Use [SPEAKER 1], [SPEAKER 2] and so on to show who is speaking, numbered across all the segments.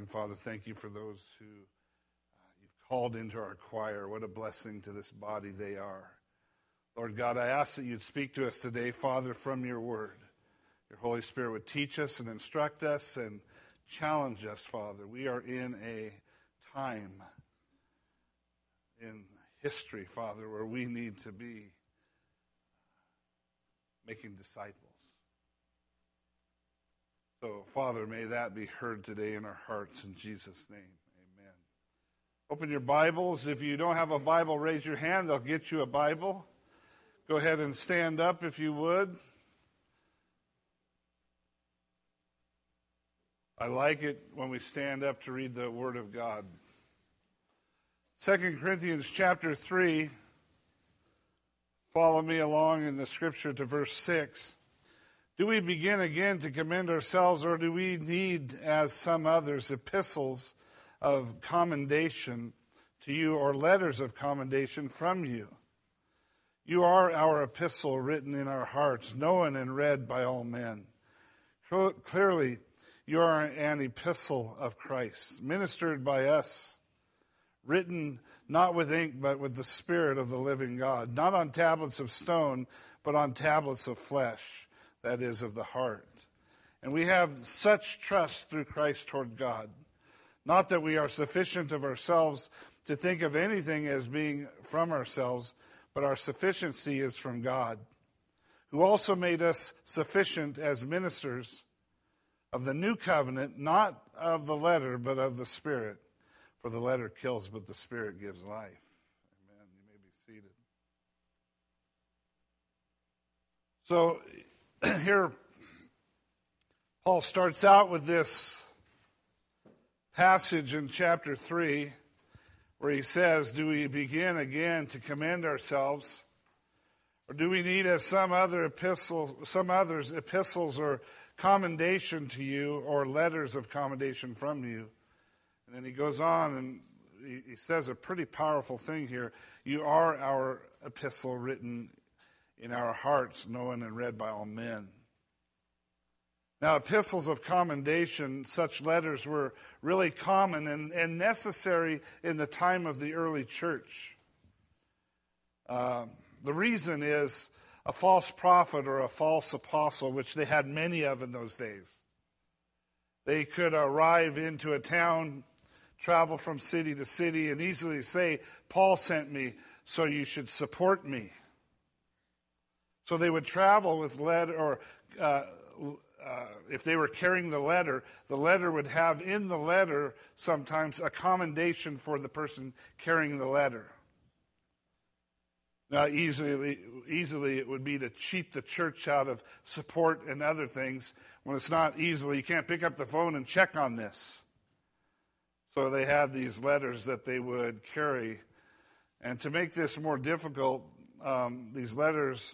[SPEAKER 1] Father, thank you for those who you've called into our choir. What a blessing to this body they are. Lord God, I ask that you'd speak to us today, Father, from your word. Your Holy Spirit would teach us and instruct us and challenge us, Father. We are in a time in history, Father, where we need to be making disciples. So, Father, may that be heard today in our hearts in Jesus' name. Amen. Open your Bibles. If you don't have a Bible, raise your hand. They'll get you a Bible. Go ahead and stand up if you would. I like it when we stand up to read the Word of God. 2 Corinthians chapter 3. Follow me along in the Scripture to verse 6. Do we begin again to commend ourselves, or do we need, as some others, epistles of commendation to you, or letters of commendation from you? You are our epistle written in our hearts, known and read by all men. Clearly, you are an epistle of Christ, ministered by us, written not with ink, but with the Spirit of the living God, not on tablets of stone, but on tablets of flesh, that is, of the heart. And we have such trust through Christ toward God. Not that we are sufficient of ourselves to think of anything as being from ourselves, but our sufficiency is from God, who also made us sufficient as ministers of the new covenant, not of the letter, but of the Spirit. For the letter kills, but the Spirit gives life. Amen. You may be seated. So, here, Paul starts out with this passage in chapter 3 where he says, do we begin again to commend ourselves, or do we need, as some others epistles or commendation to you, or letters of commendation from you? And then he goes on and he says a pretty powerful thing here. You are our epistle written in our hearts, known and read by all men. Now, epistles of commendation, such letters were really common and necessary in the time of the early church. The reason is a false prophet or a false apostle, which they had many of in those days. They could arrive into a town, travel from city to city, and easily say, Paul sent me, so you should support me. So they would travel with letter, or if they were carrying the letter would have in the letter sometimes a commendation for the person carrying the letter. Now, easily it would be to cheat the church out of support and other things. When it's not easily, you can't pick up the phone and check on this. So they had these letters that they would carry. And to make this more difficult, these letters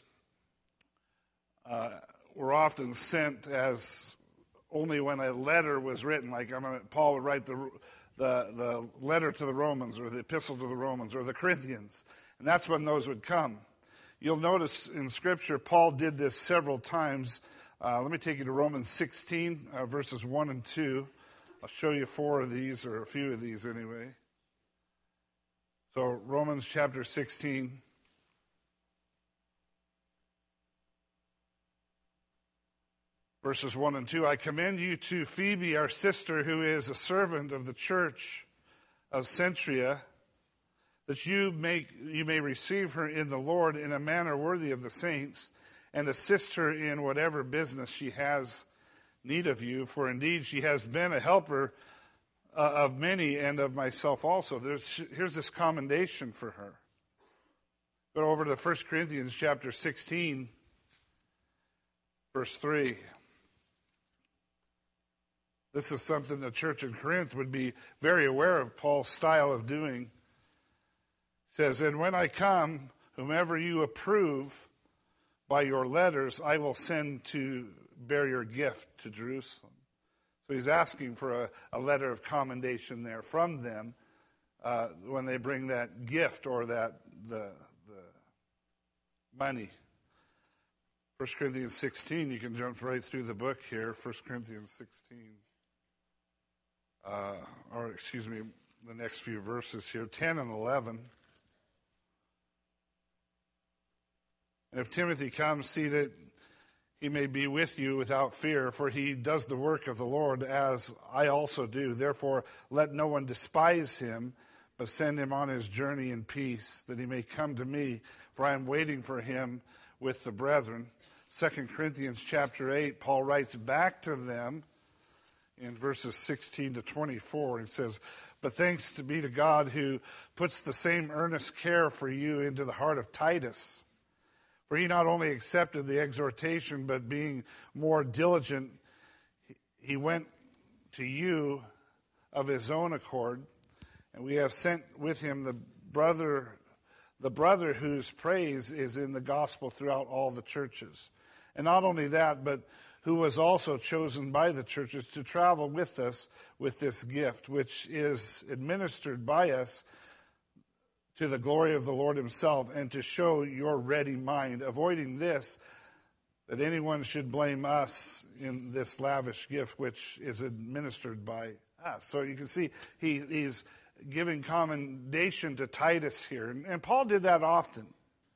[SPEAKER 1] were often sent as only when a letter was written. Like Paul would write the letter to the Romans, or the epistle to the Romans, or the Corinthians. And that's when those would come. You'll notice in Scripture, Paul did this several times. Let me take you to Romans 16, verses 1 and 2. I'll show you 4 of these, or a few of these anyway. So Romans chapter 16. Verses 1 and 2, I commend you to Phoebe, our sister, who is a servant of the church of Cenchrea, that you may receive her in the Lord in a manner worthy of the saints, and assist her in whatever business she has need of you. For indeed she has been a helper of many, and of myself also. Here's this commendation for her. Go over to 1 Corinthians chapter 16, verse 3. This is something the church in Corinth would be very aware of Paul's style of doing. It says, and when I come, whomever you approve by your letters, I will send to bear your gift to Jerusalem. So he's asking for a letter of commendation there from them when they bring that gift, or the money. 1 Corinthians 16, you can jump right through the book here, 1 Corinthians 16. the next few verses here, 10 and 11. And if Timothy comes, see that he may be with you without fear, for he does the work of the Lord, as I also do. Therefore, let no one despise him, but send him on his journey in peace, that he may come to me, for I am waiting for him with the brethren. 2 Corinthians chapter 8, Paul writes back to them in verses 16 to 24. He says, but thanks be to God who puts the same earnest care for you into the heart of Titus. For he not only accepted the exhortation, but being more diligent, he went to you of his own accord. And we have sent with him the brother whose praise is in the gospel throughout all the churches. And not only that, but who was also chosen by the churches to travel with us with this gift, which is administered by us to the glory of the Lord himself, and to show your ready mind, avoiding this, that anyone should blame us in this lavish gift which is administered by us. So you can see he's giving commendation to Titus here. And Paul did that often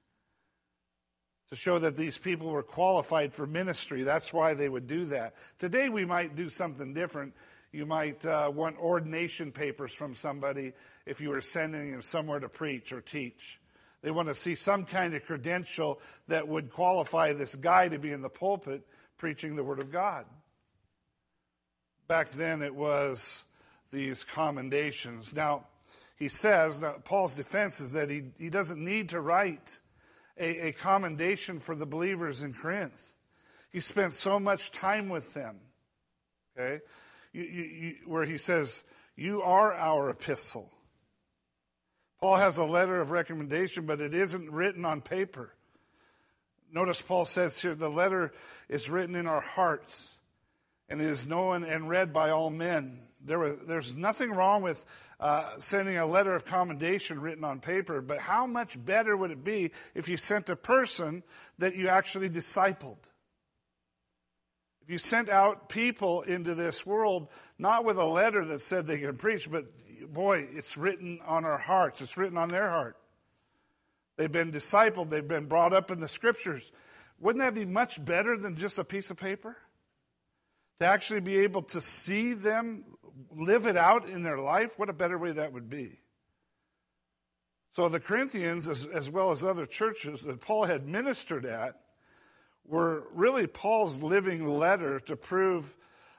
[SPEAKER 1] to show that these people were qualified for ministry. That's why they would do that. Today we might do something different. You might want ordination papers from somebody if you were sending him somewhere to preach or teach. They want to see some kind of credential that would qualify this guy to be in the pulpit preaching the Word of God. Back then it was these commendations. Now, he says, Paul's defense is that he doesn't need to write a commendation for the believers in Corinth. He spent so much time with them, okay, where he says, you are our epistle. Paul has a letter of recommendation, but it isn't written on paper. Notice Paul says here, the letter is written in our hearts, and it is known and read by all men. There's nothing wrong with sending a letter of commendation written on paper, but how much better would it be if you sent a person that you actually discipled? If you sent out people into this world, not with a letter that said they can preach, but boy, it's written on our hearts. It's written on their heart. They've been discipled. They've been brought up in the Scriptures. Wouldn't that be much better than just a piece of paper? To actually be able to see them live it out in their life, what a better way that would be. So the Corinthians, as well as other churches that Paul had ministered at, were really Paul's living letter to prove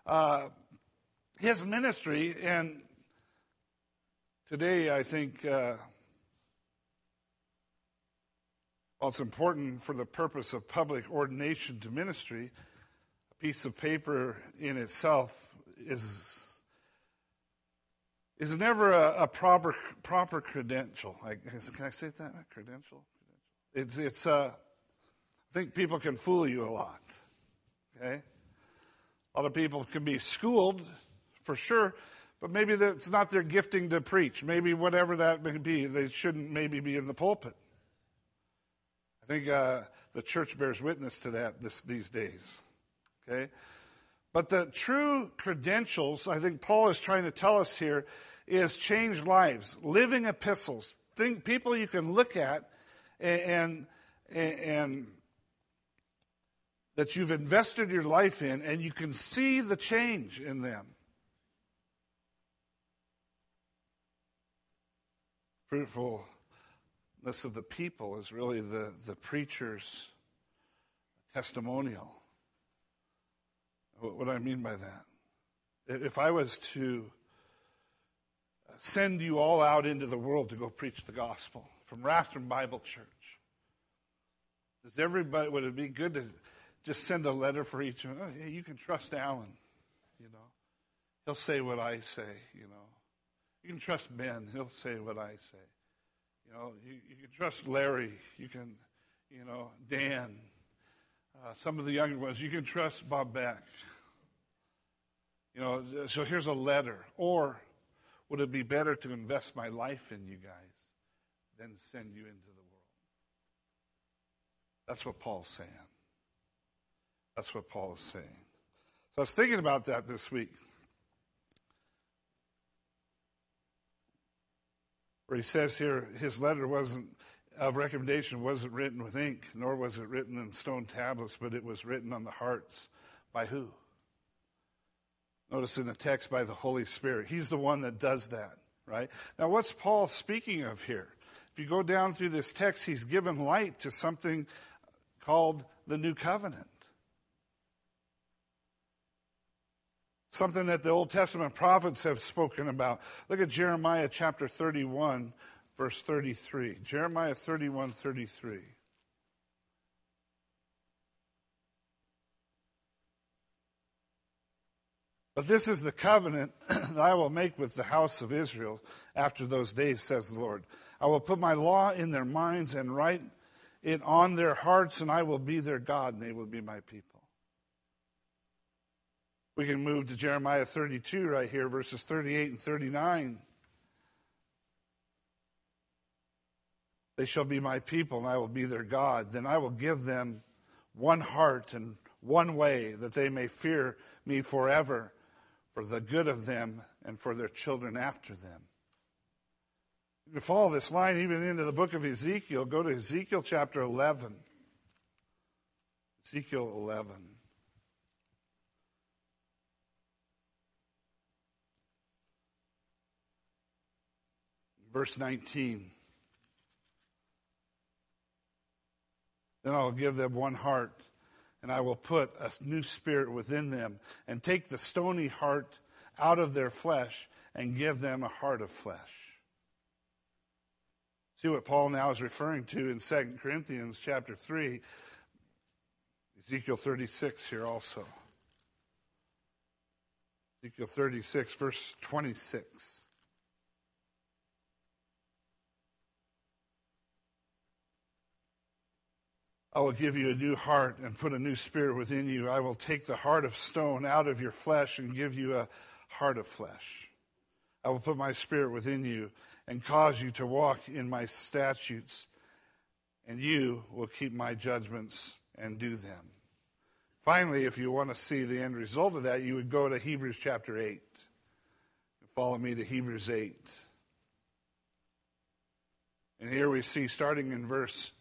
[SPEAKER 1] his ministry. And today, I think, well, it's important for the purpose of public ordination to ministry. A piece of paper in itself is never a proper credential. Can I say that? Credential? It's I think people can fool you a lot. Okay? A lot of people can be schooled, for sure, but maybe it's not their gifting to preach. Maybe whatever that may be, they shouldn't maybe be in the pulpit. I think the church bears witness to that these days. Okay? But the true credentials, I think Paul is trying to tell us here, is changed lives, living epistles, people you can look at and that you've invested your life in, and you can see the change in them. Fruitfulness of the people is really the preacher's testimonial. What do I mean by that? If I was to send you all out into the world to go preach the gospel from Rathdrum Bible Church, would it be good to just send a letter for each one? Oh, hey, you can trust Alan, He'll say what I say, You can trust Ben, he'll say what I say. You can trust Larry, you can, Dan, some of the younger ones, you can trust Bob Beck. So here's a letter. Or would it be better to invest my life in you guys than send you into the world? That's what Paul's saying. That's what Paul is saying. So I was thinking about that this week. where he says here his letter of recommendation wasn't written with ink, nor was it written in stone tablets, but it was written on the hearts by who? Notice in the text, by the Holy Spirit. He's the one that does that, right? Now, what's Paul speaking of here? If you go down through this text, he's given light to something called the New Covenant. Something that the Old Testament prophets have spoken about. Look at Jeremiah chapter 31, verse 33. Jeremiah 31:33. But this is the covenant that I will make with the house of Israel after those days, says the Lord. I will put my law in their minds and write it on their hearts, and I will be their God, and they will be my people. We can move to Jeremiah 32 right here, verses 38 and 39. They shall be my people, and I will be their God. Then I will give them one heart and one way, that they may fear me forever, for the good of them and for their children after them. You can follow this line even into the book of Ezekiel. Go to Ezekiel chapter 11. Ezekiel 11. Verse 19. Then I will give them one heart, and I will put a new spirit within them, and take the stony heart out of their flesh, and give them a heart of flesh. See what Paul now is referring to in 2 Corinthians chapter 3, Ezekiel 36 here also. Ezekiel 36, verse 26. I will give you a new heart and put a new spirit within you. I will take the heart of stone out of your flesh and give you a heart of flesh. I will put my spirit within you and cause you to walk in my statutes, and you will keep my judgments and do them. Finally, if you want to see the end result of that, you would go to Hebrews chapter 8. Follow me to Hebrews 8. And here we see, starting in verse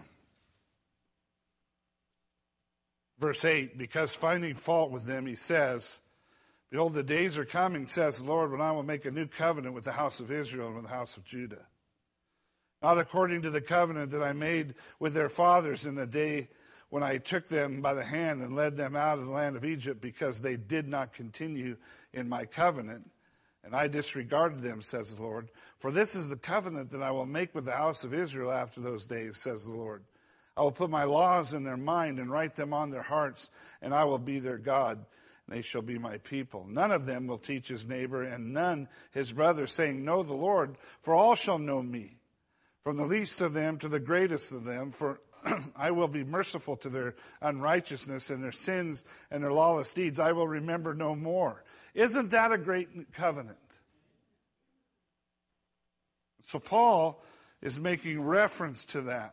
[SPEAKER 1] 8, because finding fault with them, he says, behold, the days are coming, says the Lord, when I will make a new covenant with the house of Israel and with the house of Judah. Not according to the covenant that I made with their fathers in the day when I took them by the hand and led them out of the land of Egypt, because they did not continue in my covenant, and I disregarded them, says the Lord. For this is the covenant that I will make with the house of Israel after those days, says the Lord. I will put my laws in their mind and write them on their hearts, and I will be their God, and they shall be my people. None of them will teach his neighbor, and none his brother, saying, know the Lord, for all shall know me, from the least of them to the greatest of them, for I will be merciful to their unrighteousness and their sins and their lawless deeds. I will remember no more. Isn't that a great covenant? So Paul is making reference to that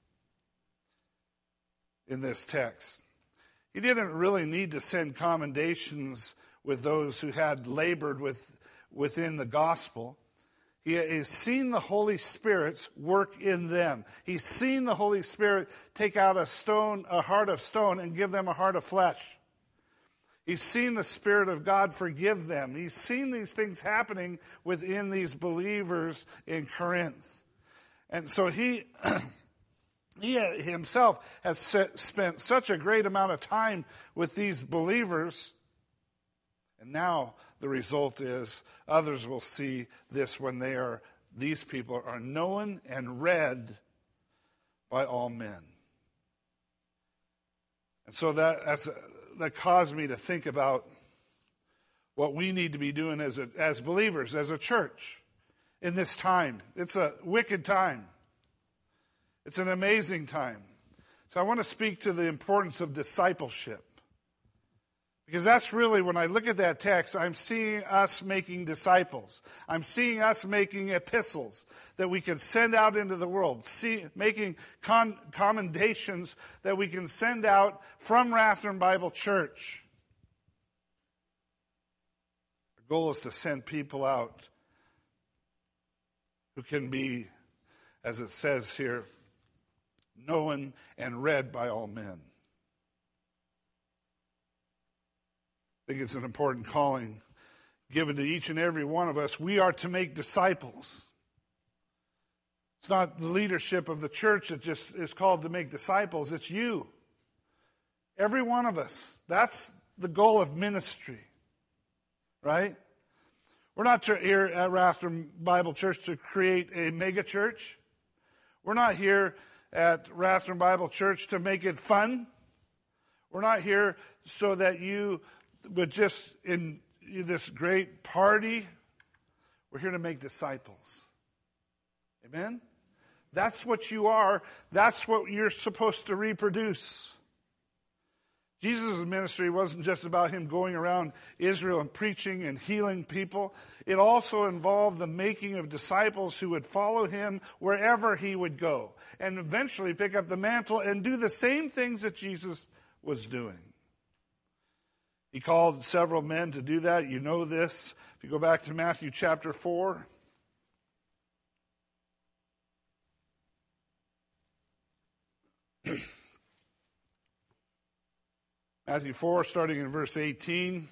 [SPEAKER 1] in this text. He didn't really need to send commendations with those who had labored within the gospel. He has seen the Holy Spirit's work in them. He's seen the Holy Spirit take out a heart of stone, and give them a heart of flesh. He's seen the Spirit of God forgive them. He's seen these things happening within these believers in Corinth. And so he himself has spent such a great amount of time with these believers. And now the result is others will see this when these people are known and read by all men. And so that caused me to think about what we need to be doing as believers, as a church in this time. It's a wicked time. It's an amazing time. So I want to speak to the importance of discipleship. Because that's really, when I look at that text, I'm seeing us making disciples. I'm seeing us making epistles that we can send out into the world. Making commendations that we can send out from Rathdrum Bible Church. Our goal is to send people out who can be, as it says here, known and read by all men. I think it's an important calling given to each and every one of us. We are to make disciples. It's not the leadership of the church that just is called to make disciples. It's you. Every one of us. That's the goal of ministry. Right? We're not here at Rathdrum Bible Church to create a mega church. We're not here at Rathdrum Bible Church to make it fun. We're not here so that you would just in this great party. We're here to make disciples. Amen? That's what you are. That's what you're supposed to reproduce. Jesus' ministry wasn't just about him going around Israel and preaching and healing people. It also involved the making of disciples who would follow him wherever he would go and eventually pick up the mantle and do the same things that Jesus was doing. He called several men to do that. You know this. If you go back to Matthew chapter 4. Matthew 4, starting in verse 18.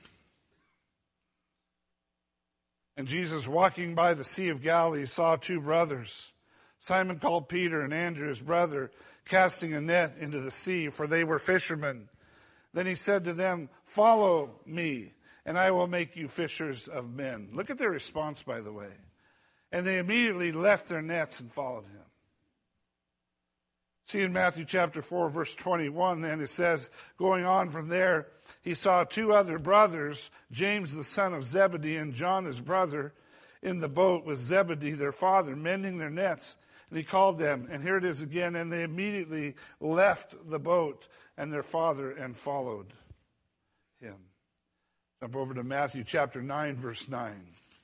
[SPEAKER 1] And Jesus, walking by the Sea of Galilee, saw two brothers, Simon called Peter and Andrew his brother, casting a net into the sea, for they were fishermen. Then he said to them, "Follow me, and I will make you fishers of men." Look at their response, by the way. And they immediately left their nets and followed him. See in Matthew chapter 4, verse 21, then it says, going on from there, he saw two other brothers, James the son of Zebedee and John his brother, in the boat with Zebedee their father, mending their nets. And he called them, and here it is again, and they immediately left the boat and their father and followed him. Jump over to Matthew chapter 9, verse 9.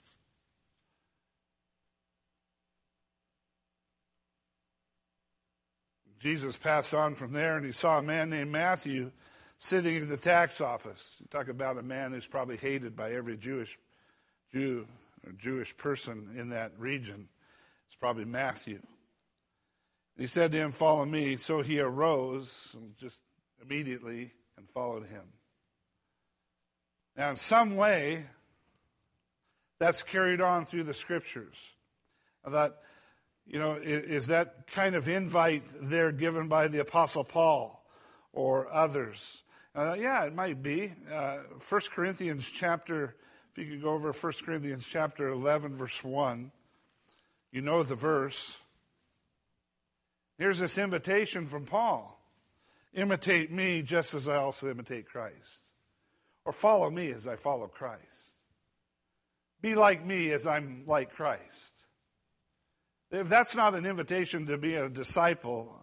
[SPEAKER 1] Jesus passed on from there, and he saw a man named Matthew sitting at the tax office. You talk about a man who's probably hated by every Jew or Jewish person in that region. It's probably Matthew. He said to him, "Follow me." So he arose just immediately and followed him. Now, in some way, that's carried on through the Scriptures. I thought, is that kind of invite there given by the Apostle Paul or others? Yeah, it might be. 1 Corinthians chapter, if you could go over 1 Corinthians chapter 11, verse 1. You know the verse. Here's this invitation from Paul. Imitate me just as I also imitate Christ. Or follow me as I follow Christ. Be like me as I'm like Christ. If that's not an invitation to be a disciple,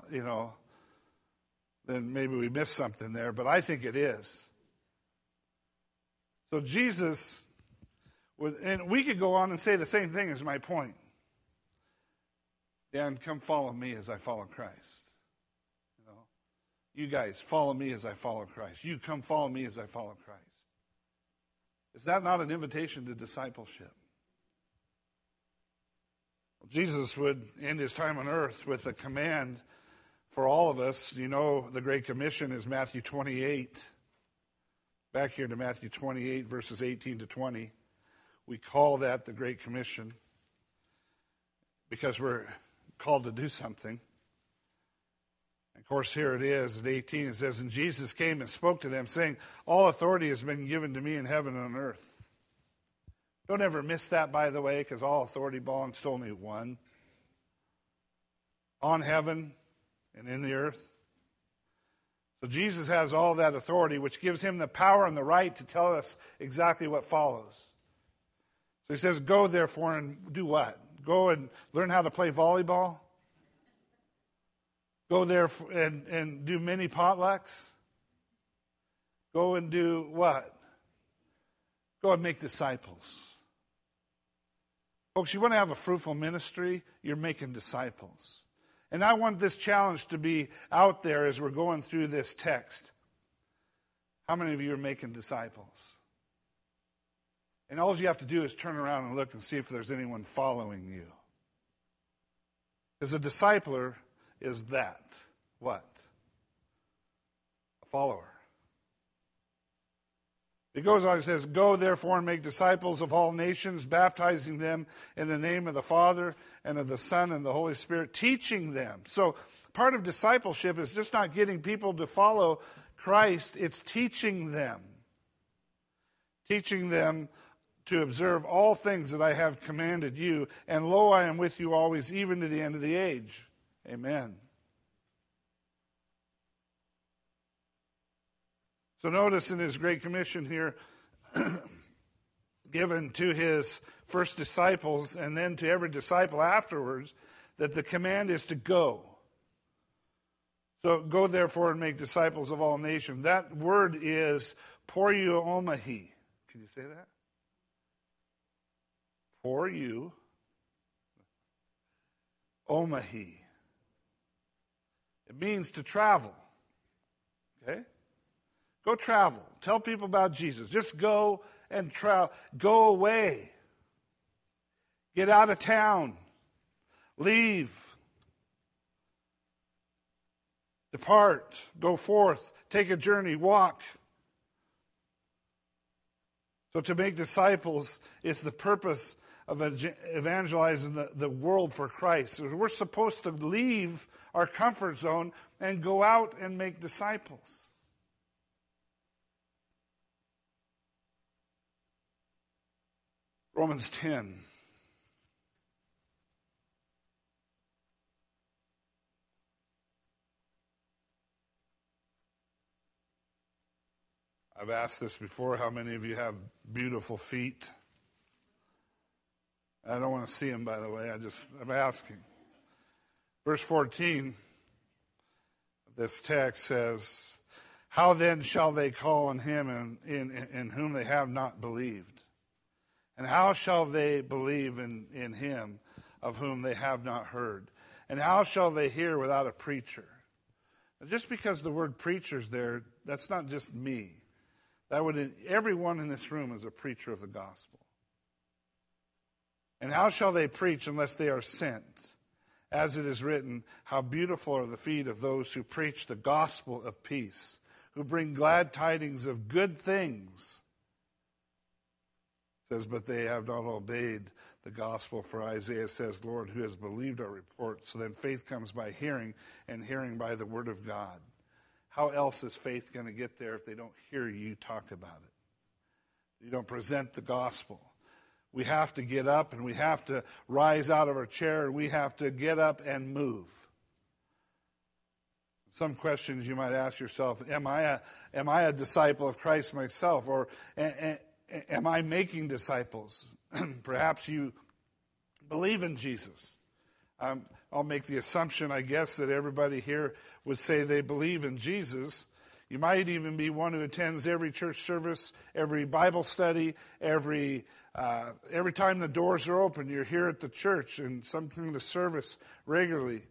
[SPEAKER 1] then maybe we missed something there, but I think it is. So Jesus would, and we could go on and say the same thing as my point. Dan, come follow me as I follow Christ. You guys, follow me as I follow Christ. You come follow me as I follow Christ. Is that not an invitation to discipleship? Jesus would end his time on earth with a command for all of us. The Great Commission is Matthew 28. Back here to Matthew 28, verses 18 to 20. We call that the Great Commission because we're called to do something. Of course, here it is at 18. It says, "And Jesus came and spoke to them, saying, 'All authority has been given to me in heaven and on earth.'" Don't ever miss that, by the way, because all authority belongs to only one. On heaven and in the earth. So Jesus has all that authority, which gives him the power and the right to tell us exactly what follows. So he says, "Go therefore and do what? Go and learn how to play volleyball? Go there and do mini potlucks? Go and do what? Go and make disciples." Folks, you want to have a fruitful ministry, you're making disciples. And I want this challenge to be out there as we're going through this text. How many of you are making disciples? And all you have to do is turn around and look and see if there's anyone following you. Because a discipler is that. What? A follower. It goes on, it says, "Go therefore and make disciples of all nations, baptizing them in the name of the Father and of the Son and the Holy Spirit, teaching them." So part of discipleship is just not getting people to follow Christ, it's teaching them. Teaching them to observe all things that I have commanded you. And lo, I am with you always, even to the end of the age. Amen. So notice in his Great Commission here, given to his first disciples and then to every disciple afterwards, that the command is to go. So go therefore and make disciples of all nations. That word is poreuomahi. Can you say that? Poreuomahi. It means to travel. Okay? Go travel. Tell people about Jesus. Just go and travel. Go away. Get out of town. Leave. Depart. Go forth. Take a journey. Walk. So to make disciples is the purpose of evangelizing the world for Christ. So we're supposed to leave our comfort zone and go out and make disciples. Romans 10. I've asked this before, how many of you have beautiful feet? I don't want to see them, by the way. I'm asking. Verse 14 of this text says, "How then shall they call on him in whom they have not believed? And how shall they believe in him of whom they have not heard? And how shall they hear without a preacher?" Now, just because the word preacher's there, that's not just me. Everyone in this room is a preacher of the gospel. "And how shall they preach unless they are sent? As it is written, how beautiful are the feet of those who preach the gospel of peace, who bring glad tidings of good things." It says, "But they have not obeyed the gospel." For Isaiah says, "Lord, who has believed our report?" So then faith comes by hearing, and hearing by the word of God. How else is faith going to get there if they don't hear you talk about it? You don't present the gospel. We have to get up and we have to rise out of our chair and we have to get up and move. Some questions you might ask yourself: Am I a disciple of Christ myself, or am I making disciples? Perhaps you believe in Jesus. I'll make the assumption, I guess, that everybody here would say they believe in Jesus. You might even be one who attends every church service, every Bible study, every time the doors are open, you're here at the church and some kind of service regularly.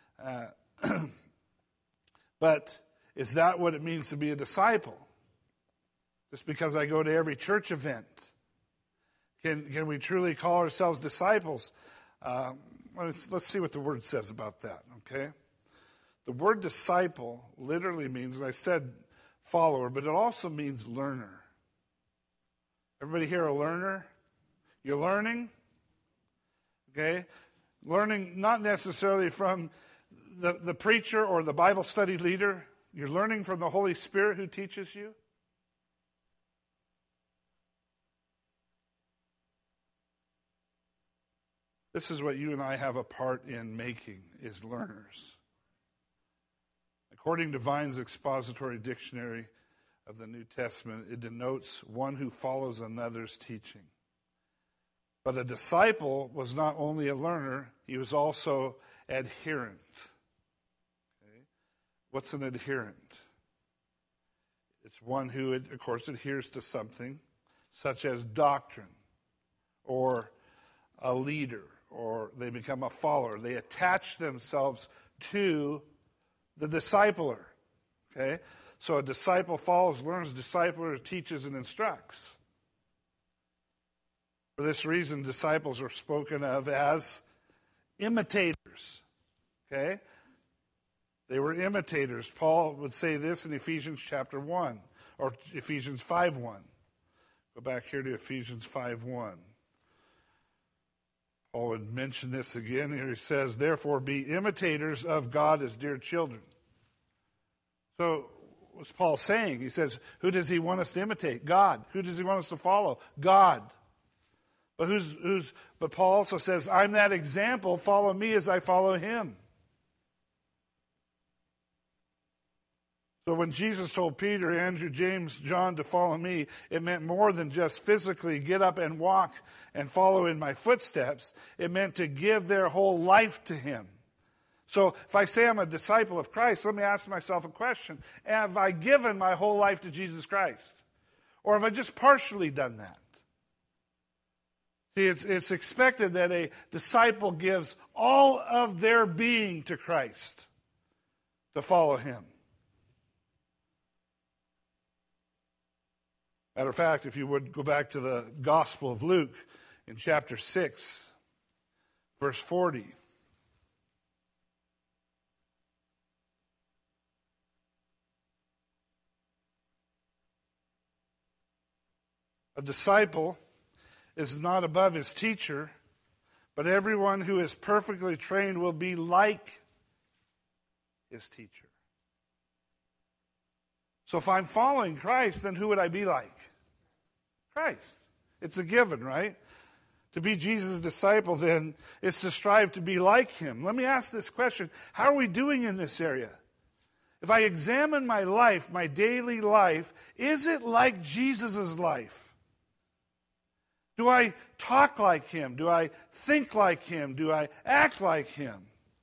[SPEAKER 1] But is that what it means to be a disciple? Just because I go to every church event? Can we truly call ourselves disciples? Let's see what the word says about that, okay? The word disciple literally means, and I said follower, but it also means learner. Everybody here a learner? You're learning? Okay? Learning not necessarily from the preacher or the Bible study leader. You're learning from the Holy Spirit who teaches you. This is what you and I have a part in making, is learners. According to Vine's Expository Dictionary of the New Testament, it denotes one who follows another's teaching. But a disciple was not only a learner, he was also adherent. Okay? What's an adherent? It's one who, of course, adheres to something, such as doctrine, or a leader, or they become a follower. They attach themselves to the discipler. Okay? So a disciple follows, learns, discipler teaches and instructs. For this reason, disciples are spoken of as imitators Okay? They were imitators. Paul would say this in Ephesians chapter 1, or Ephesians 5:1. Go back here to Ephesians 5:1. Paul would mention this again. Here he says, therefore be imitators of God as dear children. So what's Paul saying? He says, who does he want us to imitate? God. Who does he want us to follow? God. But Paul also says, I'm that example. Follow me as I follow him. So when Jesus told Peter, Andrew, James, John to follow me, it meant more than just physically get up and walk and follow in my footsteps. It meant to give their whole life to him. So if I say I'm a disciple of Christ, let me ask myself a question. Have I given my whole life to Jesus Christ? Or have I just partially done that? See, it's expected that a disciple gives all of their being to Christ to follow him. Matter of fact, if you would go back to the Gospel of Luke in chapter 6, verse 40. A disciple is not above his teacher, but everyone who is perfectly trained will be like his teacher. So if I'm following Christ, then who would I be like? Christ. It's a given, right? To be Jesus' disciple, then, is to strive to be like him. Let me ask this question. How are we doing in this area? If I examine my life, my daily life, is it like Jesus' life? Do I talk like him? Do I think like him? Do I act like him?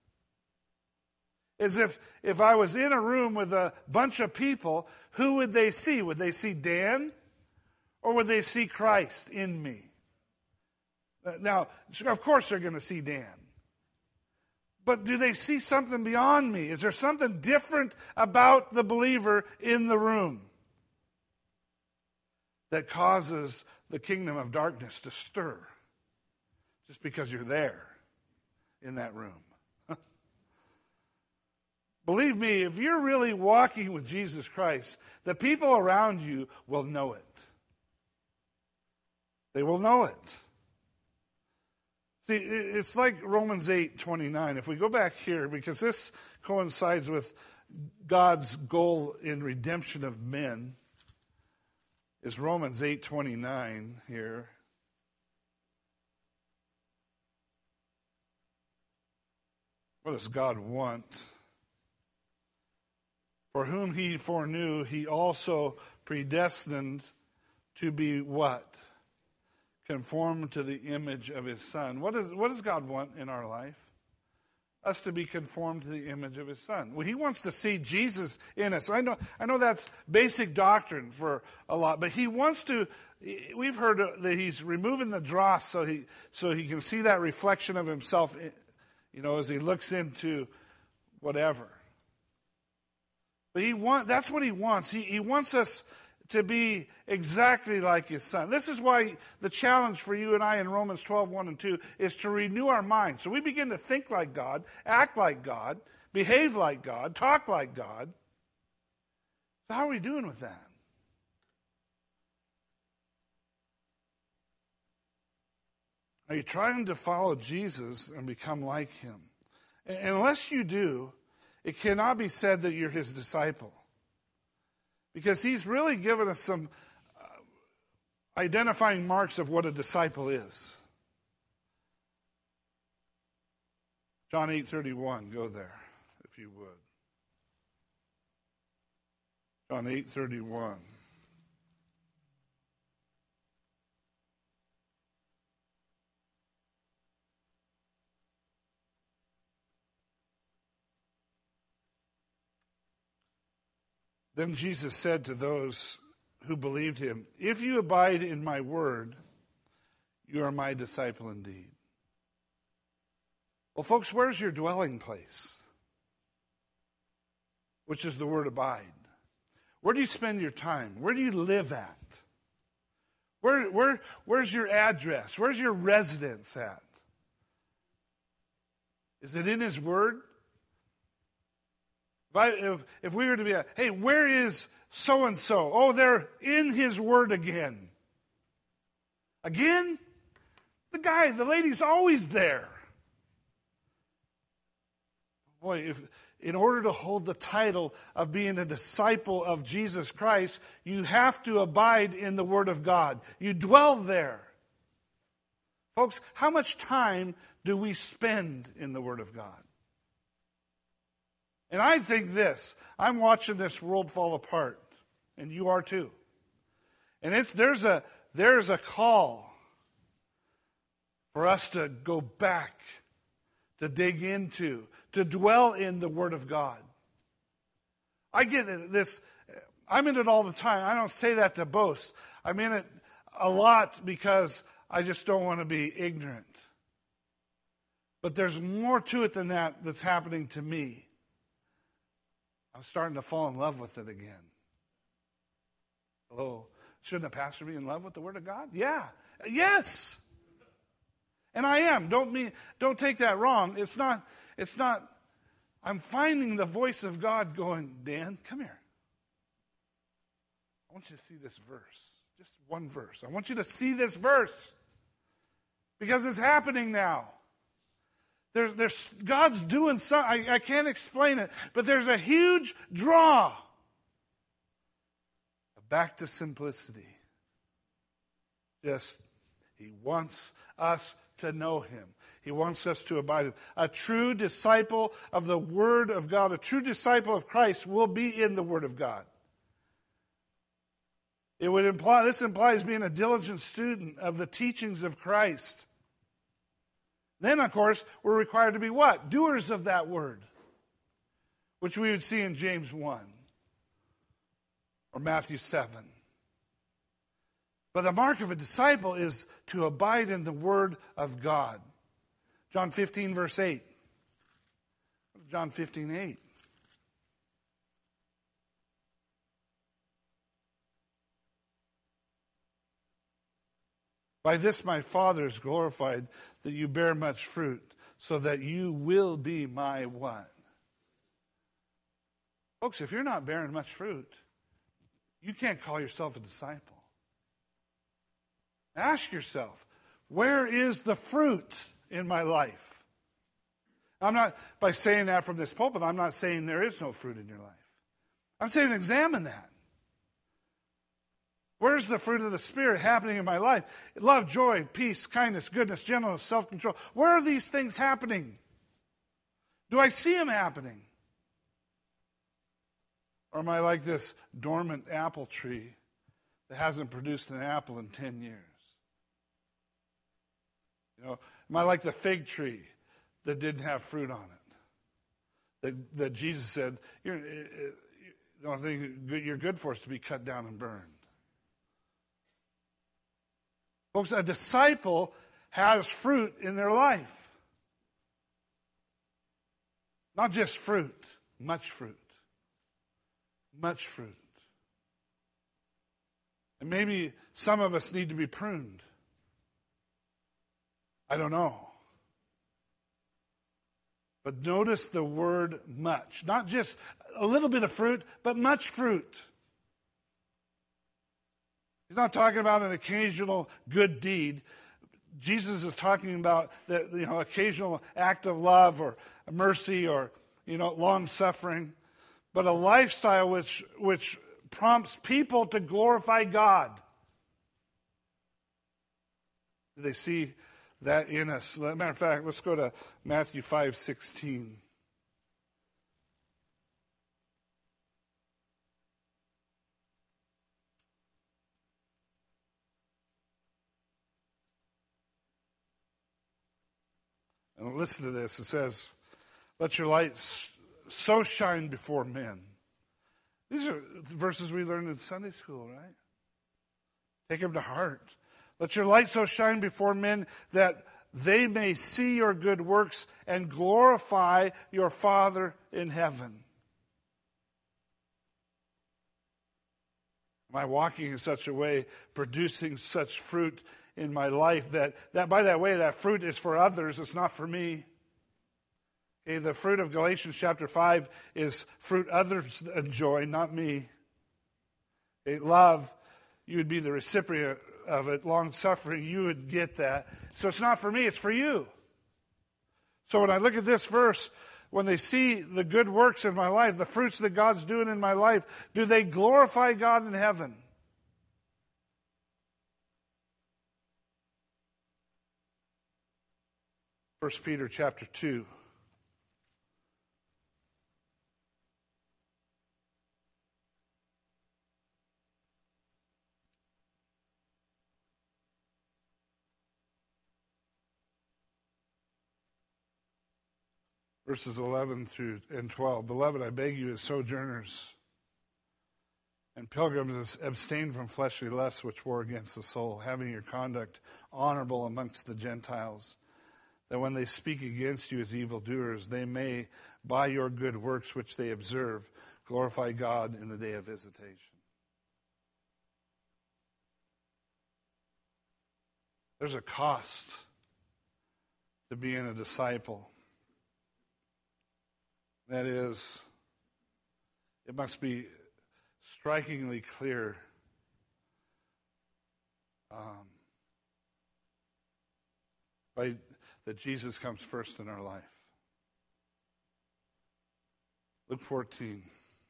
[SPEAKER 1] As if I was in a room with a bunch of people, who would they see? Would they see Dan? Or would they see Christ in me? Now, of course they're going to see Dan. But do they see something beyond me? Is there something different about the believer in the room that causes the kingdom of darkness to stir just because you're there in that room? Believe me, if you're really walking with Jesus Christ, the people around you will know it. They will know it. See, it's like Romans 8:29. If we go back here, because this coincides with God's goal in redemption of men, is Romans 8:29 here. What does God want? For whom he foreknew, he also predestined to be what? Conformed to the image of his Son. What does God want in our life? Us to be conformed to the image of his Son. Well, he wants to see Jesus in us. I know that's basic doctrine for a lot, but he wants to. We've heard that he's removing the dross so he can see that reflection of himself, as he looks into whatever. But that's what he wants. He wants us to be exactly like his Son. This is why the challenge for you and I in Romans 12:1 and 2 is to renew our minds. So we begin to think like God, act like God, behave like God, talk like God. So how are we doing with that? Are you trying to follow Jesus and become like him? And unless you do, it cannot be said that you're his disciple. Because he's really given us some identifying marks of what a disciple is. John 8:31, go there, if you would. John 8:31. Then Jesus said to those who believed him, if you abide in my word, you are my disciple indeed. Well, folks, where's your dwelling place? Which is the word abide. Where do you spend your time? Where do you live at? Where's your address? Where's your residence at? Is it in his word? If we were to be, hey, where is so-and-so? Oh, they're in his word again. Again? The lady's always there. Boy, in order to hold the title of being a disciple of Jesus Christ, you have to abide in the Word of God. You dwell there. Folks, how much time do we spend in the Word of God? And I think this, I'm watching this world fall apart, and you are too. And there's a call for us to go back, to dig into, to dwell in the Word of God. I get this, I'm in it all the time. I don't say that to boast. I'm in it a lot because I just don't want to be ignorant. But there's more to it than that that's happening to me. I'm starting to fall in love with it again. Hello. Shouldn't a pastor be in love with the Word of God? Yeah. Yes. And I am. Don't take that wrong. It's not, I'm finding the voice of God going, Dan, come here. I want you to see this verse. Just one verse. I want you to see this verse. Because it's happening now. There's God's doing something. I can't explain it. But there's a huge draw. Back to simplicity. He wants us to know Him. He wants us to abide in Him. A true disciple of the Word of God, a true disciple of Christ will be in the Word of God. This implies being a diligent student of the teachings of Christ. Then, of course, we're required to be what? Doers of that Word, which we would see in James 1 or Matthew 7. But the mark of a disciple is to abide in the Word of God. John 15, verse 8. John 15, 8. By this my Father is glorified, that you bear much fruit, so that you will be my what? Folks, if you're not bearing much fruit, you can't call yourself a disciple. Ask yourself, where is the fruit in my life? I'm not, by saying that from this pulpit, I'm not saying there is no fruit in your life. I'm saying examine that. Where's the fruit of the Spirit happening in my life? Love, joy, peace, kindness, goodness, gentleness, self-control. Where are these things happening? Do I see them happening? Or am I like this dormant apple tree that hasn't produced an apple in 10 years? Am I like the fig tree that didn't have fruit on it? That Jesus said, the only thing you're good for is to be cut down and burned. Folks, a disciple has fruit in their life. Not just fruit, much fruit. Much fruit. And maybe some of us need to be pruned. I don't know. But notice the word much. Not just a little bit of fruit, but much fruit. He's not talking about an occasional good deed. Jesus is talking about the occasional act of love or mercy or long suffering, but a lifestyle which prompts people to glorify God. Do they see that in us? As a matter of fact, let's go to Matthew 5:16. And listen to this. It says, let your light so shine before men. These are verses we learned in Sunday school, right? Take them to heart. Let your light so shine before men that they may see your good works and glorify your Father in heaven. Am I walking in such a way, producing such fruit in my life that by that way, that fruit is for others, it's not for me? Okay, the fruit of Galatians chapter 5 is fruit others enjoy, not me. Okay, love, you would be the recipient of it. Long suffering, you would get that. So it's not for me, it's for you. So when I look at this verse, when they see the good works in my life, the fruits that God's doing in my life, do they glorify God in heaven? First Peter chapter 2. Verses 11 through and 12. Beloved, I beg you as sojourners and pilgrims, abstain from fleshly lusts which war against the soul, having your conduct honorable amongst the Gentiles, that when they speak against you as evildoers, they may, by your good works which they observe, glorify God in the day of visitation. There's a cost to being a disciple. That is, it must be strikingly clear that Jesus comes first in our life. Luke 14.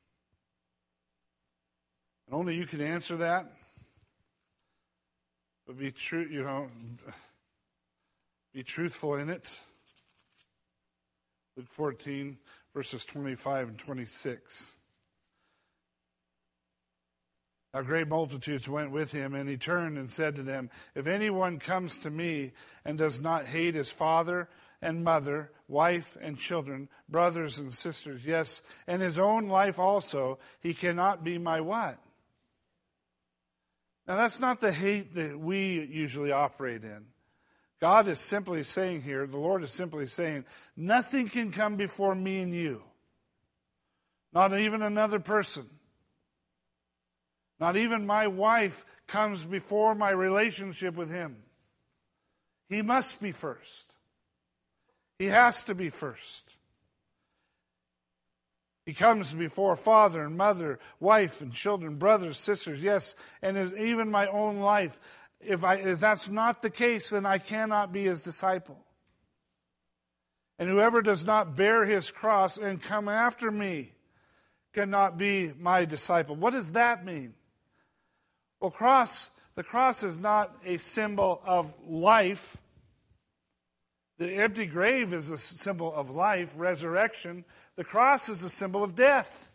[SPEAKER 1] And only you can answer that. But be true, be truthful in it. Luke 14, verses 25 and 26. Now great multitudes went with him, and he turned and said to them, if anyone comes to me and does not hate his father and mother, wife and children, brothers and sisters, yes, and his own life also, he cannot be my what? Now that's not the hate that we usually operate in. God is simply saying here, the Lord is simply saying, nothing can come before me and you. Not even another person. Not even my wife comes before my relationship with him. He must be first. He has to be first. He comes before father and mother, wife and children, brothers, sisters, yes, and even my own life. If that's not the case, then I cannot be his disciple. And whoever does not bear his cross and come after me cannot be my disciple. What does that mean? Well, the cross is not a symbol of life. The empty grave is a symbol of life, resurrection. The cross is a symbol of death.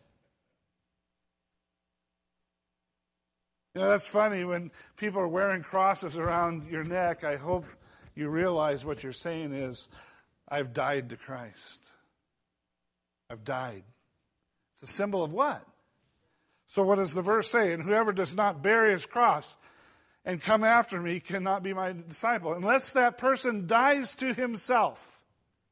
[SPEAKER 1] That's funny when people are wearing crosses around your neck. I hope you realize what you're saying is, I've died to Christ. I've died. It's a symbol of what? So what does the verse say? And whoever does not bear his cross and come after me cannot be my disciple. Unless that person dies to himself.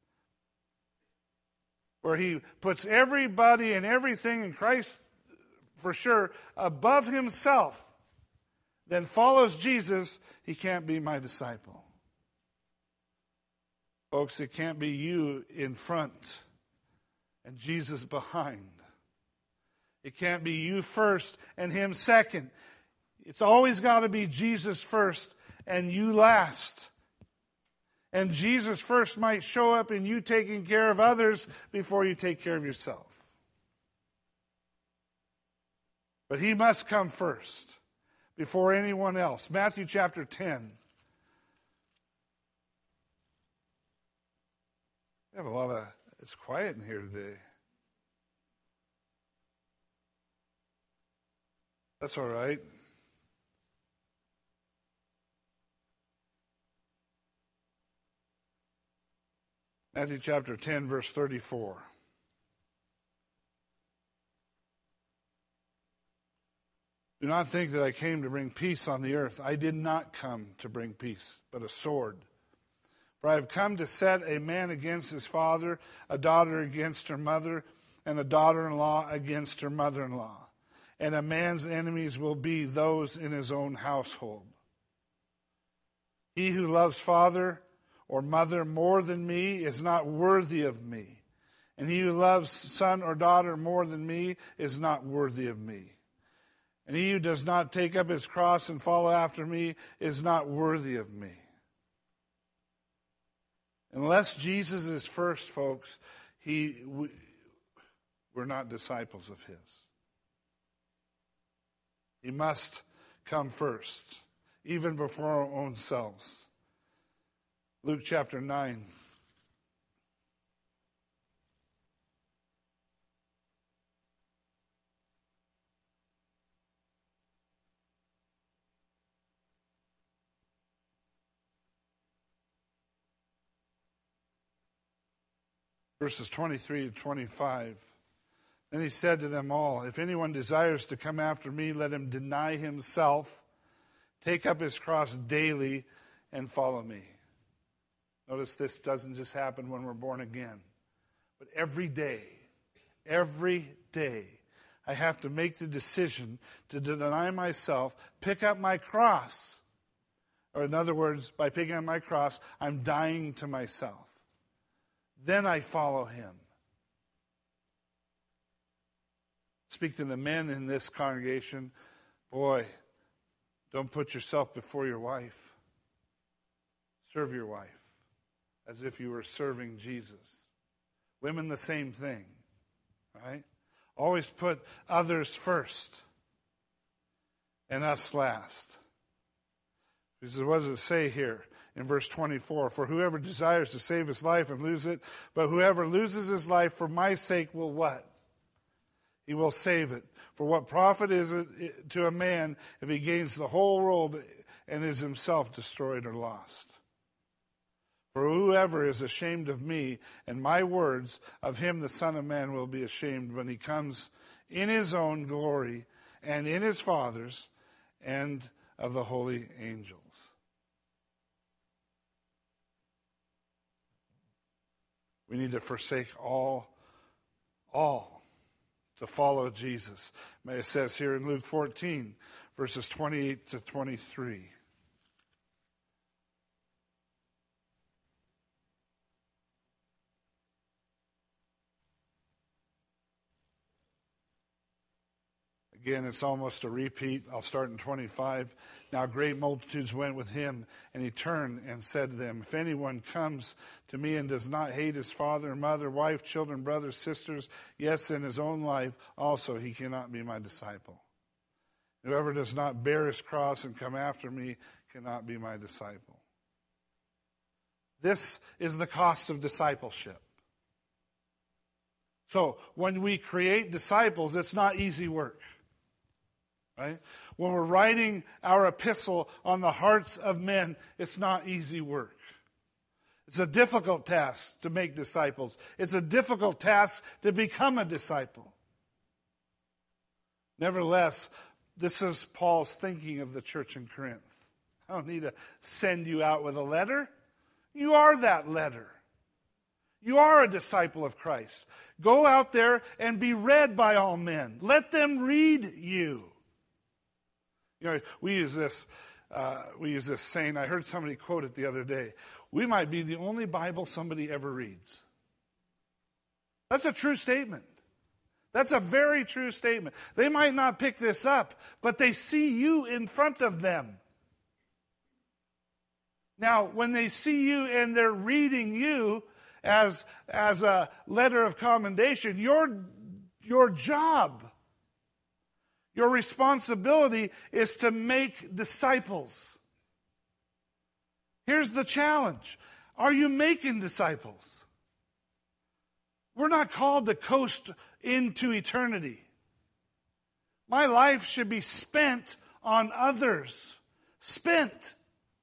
[SPEAKER 1] Where he puts everybody and everything in Christ, for sure, above himself. Then follows Jesus, he can't be my disciple. Folks, it can't be you in front and Jesus behind. It can't be you first and him second. It's always got to be Jesus first and you last. And Jesus first might show up in you taking care of others before you take care of yourself. But he must come first before anyone else. Matthew chapter 10. We have it's quiet in here today. That's all right. Matthew chapter 10, verse 34. Do not think that I came to bring peace on the earth. I did not come to bring peace, but a sword. For I have come to set a man against his father, a daughter against her mother, and a daughter-in-law against her mother-in-law. And a man's enemies will be those in his own household. He who loves father or mother more than me is not worthy of me. And he who loves son or daughter more than me is not worthy of me. And he who does not take up his cross and follow after me is not worthy of me. Unless Jesus is first, folks, we're not disciples of his. He must come first, even before our own selves. Luke chapter 9. Verses 23 to 25. Then he said to them all, if anyone desires to come after me, let him deny himself, take up his cross daily, and follow me. Notice this doesn't just happen when we're born again. But every day, I have to make the decision to deny myself, pick up my cross. Or in other words, by picking up my cross, I'm dying to myself. Then I follow him. Speak to the men in this congregation. Boy, don't put yourself before your wife. Serve your wife as if you were serving Jesus. Women, the same thing, right? Always put others first and us last. Because what does it say here in verse 24? For whoever desires to save his life and lose it, but whoever loses his life for my sake will what? He will save it. For what profit is it to a man if he gains the whole world and is himself destroyed or lost? For whoever is ashamed of me and my words, of him the Son of Man will be ashamed when he comes in his own glory and in his Father's and of the holy angels. We need to forsake all to follow Jesus. It says here in Luke 14, verses 28 to 23. Again, it's almost a repeat. I'll start in 25. Now great multitudes went with him, and he turned and said to them, if anyone comes to me and does not hate his father, mother, wife, children, brothers, sisters, yes, and his own life also, he cannot be my disciple. Whoever does not bear his cross and come after me cannot be my disciple. This is the cost of discipleship. So when we create disciples, it's not easy work. Right? When we're writing our epistle on the hearts of men, it's not easy work. It's a difficult task to make disciples. It's a difficult task to become a disciple. Nevertheless, this is Paul's thinking of the church in Corinth. I don't need to send you out with a letter. You are that letter. You are a disciple of Christ. Go out there and be read by all men. Let them read you. You know, we use this saying. I heard somebody quote it the other day. We might be the only Bible somebody ever reads. That's a true statement. That's a very true statement. They might not pick this up, but they see you in front of them. Now, when they see you and they're reading you as a letter of commendation, your job, your responsibility is to make disciples. Here's the challenge. Are you making disciples? We're not called to coast into eternity. My life should be spent on others. Spent.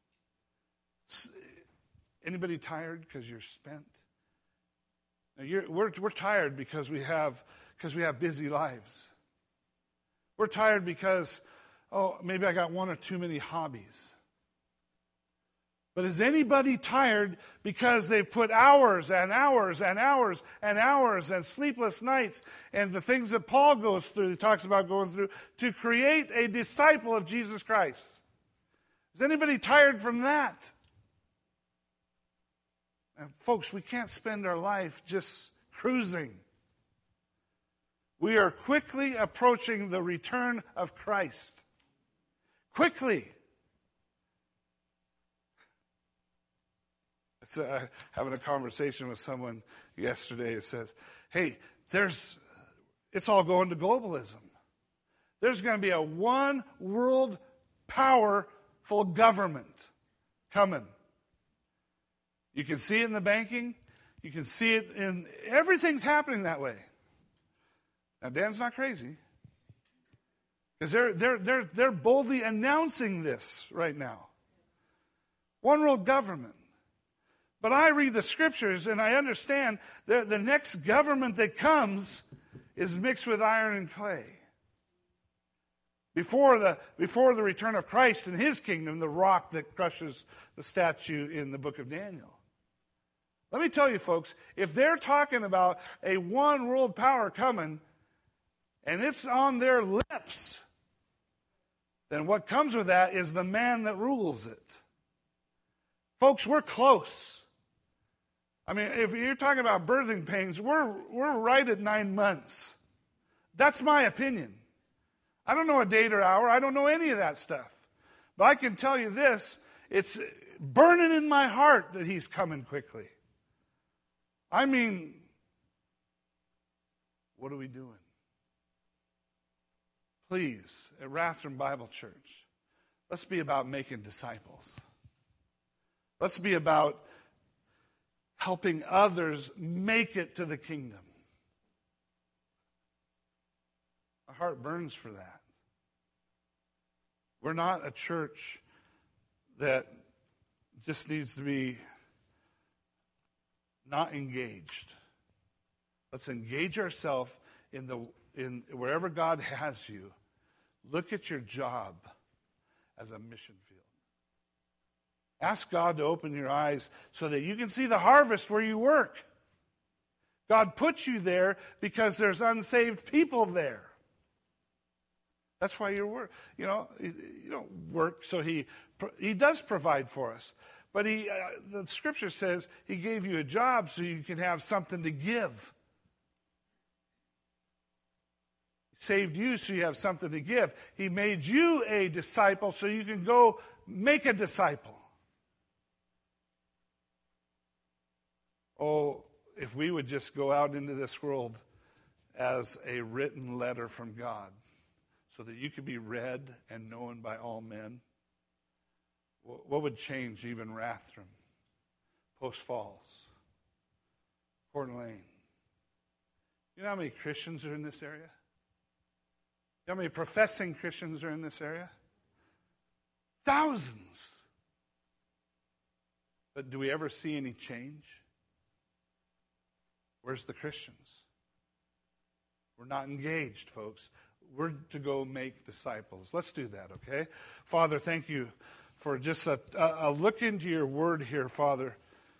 [SPEAKER 1] Anybody tired because you're spent? Now we're tired because we have busy lives. We're tired because, maybe I got one or too many hobbies. But is anybody tired because they've put hours and hours and hours and hours and sleepless nights and the things that Paul goes through, he talks about going through, to create a disciple of Jesus Christ? Is anybody tired from that? And folks, we can't spend our life just cruising. We are quickly approaching the return of Christ. Quickly. Having a conversation with someone yesterday. It says, hey, it's all going to globalism. There's going to be a one world powerful government coming. You can see it in the banking. You can see it in everything's happening that way. Now, Dan's not crazy, because they're boldly announcing this right now. One world government. But I read the scriptures and I understand that the next government that comes is mixed with iron and clay. Before the return of Christ and his kingdom, the rock that crushes the statue in the book of Daniel. Let me tell you, folks, if they're talking about a one world power coming and it's on their lips, then what comes with that is the man that rules it. Folks, we're close. I mean, if you're talking about birthing pains, we're right at 9 months. That's my opinion. I don't know a date or hour. I don't know any of that stuff. But I can tell you this, it's burning in my heart that he's coming quickly. I mean, what are we doing? Please, at Rathdrum Bible Church, let's be about making disciples. Let's be about helping others make it to the kingdom. My heart burns for that. We're not a church that just needs to be not engaged. Let's engage ourselves in wherever God has you. Look at your job as a mission field. Ask God to open your eyes so that you can see the harvest where you work. God puts you there because there's unsaved people there. That's why you work. You don't work so he does provide for us. But the scripture says he gave you a job so you can have something to give. He saved you so you have something to give. He made you a disciple so you can go make a disciple. Oh, if we would just go out into this world as a written letter from God so that you could be read and known by all men, what would change even Rathdrum, Post Falls, Coeur d'Alene? You know how many Christians are in this area? You know how many professing Christians are in this area? Thousands. But do we ever see any change? Where's the Christians? We're not engaged, folks. We're to go make disciples. Let's do that, okay? Father, thank you for just a look into your word here, Father.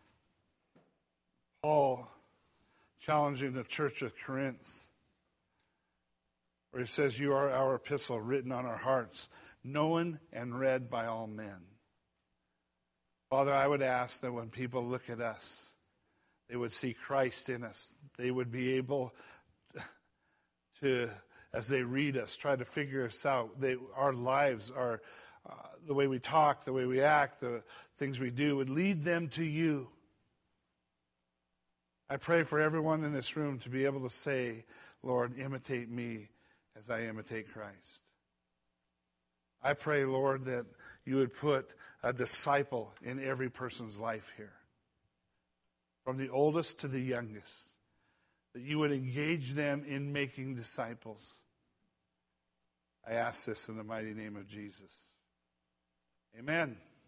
[SPEAKER 1] Paul challenging the church of Corinth, where he says, you are our epistle written on our hearts, known and read by all men. Father, I would ask that when people look at us, they would see Christ in us. They would be able to, as they read us, try to figure us out. Our lives are, the way we talk, the way we act, the things we do would lead them to you. I pray for everyone in this room to be able to say, Lord, imitate me as I imitate Christ. I pray, Lord, that you would put a disciple in every person's life here, from the oldest to the youngest, that you would engage them in making disciples. I ask this in the mighty name of Jesus. Amen.